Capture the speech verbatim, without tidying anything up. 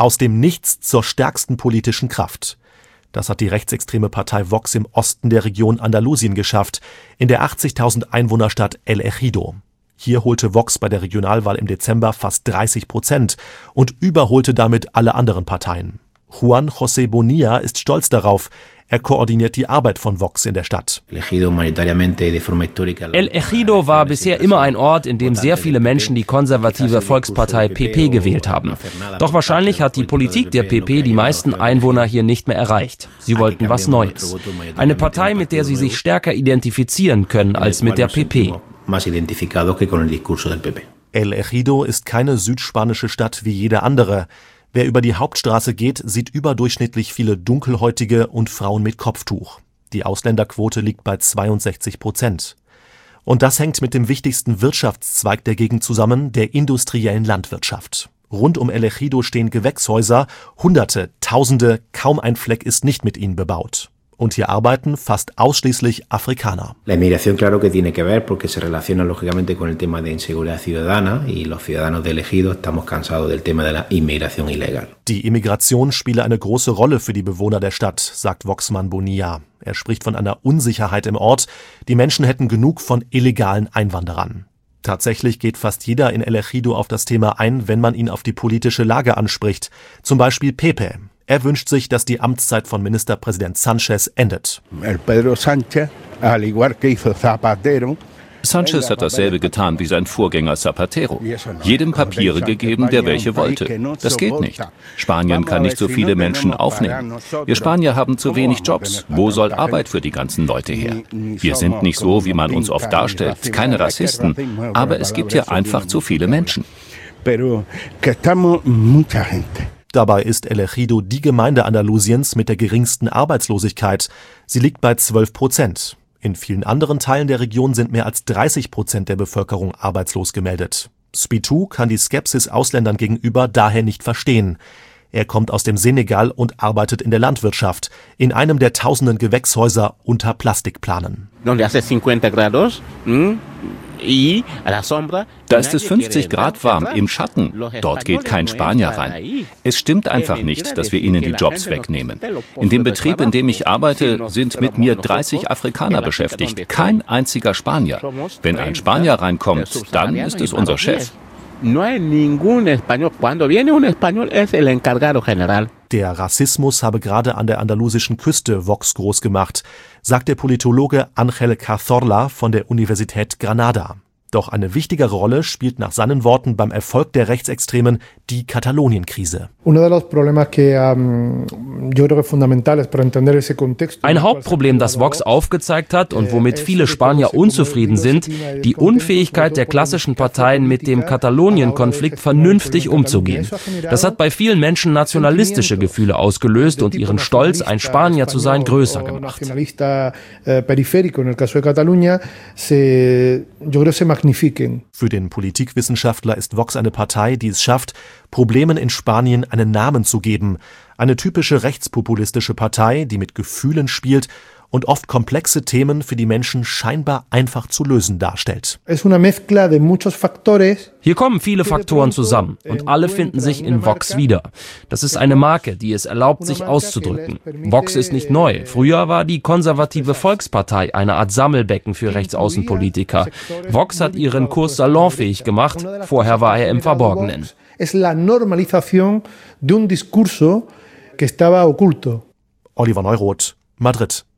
Aus dem Nichts zur stärksten politischen Kraft. Das hat die rechtsextreme Partei Vox im Osten der Region Andalusien geschafft, in der achtzigtausend Einwohnerstadt El Ejido. Hier holte Vox bei der Regionalwahl im Dezember fast dreißig Prozent und überholte damit alle anderen Parteien. Juan José Bonilla ist stolz darauf. Er koordiniert die Arbeit von Vox in der Stadt. El Ejido war bisher immer ein Ort, in dem sehr viele Menschen die konservative Volkspartei P P gewählt haben. Doch wahrscheinlich hat die Politik der P P die meisten Einwohner hier nicht mehr erreicht. Sie wollten was Neues. Eine Partei, mit der sie sich stärker identifizieren können als mit der P P. El Ejido ist keine südspanische Stadt wie jede andere. Wer über die Hauptstraße geht, sieht überdurchschnittlich viele Dunkelhäutige und Frauen mit Kopftuch. Die Ausländerquote liegt bei zweiundsechzig Prozent. Und das hängt mit dem wichtigsten Wirtschaftszweig der Gegend zusammen, der industriellen Landwirtschaft. Rund um El Ejido stehen Gewächshäuser, Hunderte, Tausende, kaum ein Fleck ist nicht mit ihnen bebaut. Und hier arbeiten fast ausschließlich Afrikaner. La inmigración claro que tiene que ver porque se relaciona lógicamente con el tema de inseguridad ciudadana y los ciudadanos de El Ejido estamos cansados del tema de la inmigración ilegal. Die Immigration spiele eine große Rolle für die Bewohner der Stadt, sagt Voxmann Bonilla. Er spricht von einer Unsicherheit im Ort. Die Menschen hätten genug von illegalen Einwanderern. Tatsächlich geht fast jeder in El Ejido auf das Thema ein, wenn man ihn auf die politische Lage anspricht. Zum Beispiel Pepe. Er wünscht sich, dass die Amtszeit von Ministerpräsident Sánchez endet. Pedro Sánchez, al igual que hizo Zapatero, Sánchez hat dasselbe getan wie sein Vorgänger Zapatero. Jedem Papiere gegeben, der welche wollte. Das geht nicht. Spanien kann nicht so viele Menschen aufnehmen. Wir Spanier haben zu wenig Jobs. Wo soll Arbeit für die ganzen Leute her? Wir sind nicht so, wie man uns oft darstellt, keine Rassisten. Aber es gibt hier einfach zu viele Menschen. Dabei ist El Ejido die Gemeinde Andalusiens mit der geringsten Arbeitslosigkeit. Sie liegt bei zwölf Prozent. In vielen anderen Teilen der Region sind mehr als dreißig Prozent der Bevölkerung arbeitslos gemeldet. Spitou kann die Skepsis Ausländern gegenüber daher nicht verstehen. Er kommt aus dem Senegal und arbeitet in der Landwirtschaft, in einem der tausenden Gewächshäuser unter Plastikplanen. Da ist es fünfzig Grad warm im Schatten. Dort geht kein Spanier rein. Es stimmt einfach nicht, dass wir ihnen die Jobs wegnehmen. In dem Betrieb, in dem ich arbeite, sind mit mir dreißig Afrikaner beschäftigt. Kein einziger Spanier. Wenn ein Spanier reinkommt, dann ist es unser Chef. Der Rassismus habe gerade an der andalusischen Küste Vox groß gemacht, sagt der Politologe Ángel Cazorla von der Universität Granada. Doch eine wichtigere Rolle spielt nach seinen Worten beim Erfolg der Rechtsextremen die Katalonien-Krise. Ein Hauptproblem, das Vox aufgezeigt hat und womit viele Spanier unzufrieden sind, die Unfähigkeit der klassischen Parteien, mit dem Katalonien-Konflikt vernünftig umzugehen. Das hat bei vielen Menschen nationalistische Gefühle ausgelöst und ihren Stolz, ein Spanier zu sein, größer gemacht. Für den Politikwissenschaftler ist Vox eine Partei, die es schafft, Problemen in Spanien einen Namen zu geben. Eine typische rechtspopulistische Partei, die mit Gefühlen spielt und oft komplexe Themen für die Menschen scheinbar einfach zu lösen darstellt. Hier kommen viele Faktoren zusammen und alle finden sich in Vox wieder. Das ist eine Marke, die es erlaubt, sich auszudrücken. Vox ist nicht neu. Früher war die konservative Volkspartei eine Art Sammelbecken für Rechtsaußenpolitiker. Vox hat ihren Kurs salonfähig gemacht, vorher war er im Verborgenen. Oliver Neuroth, Madrid.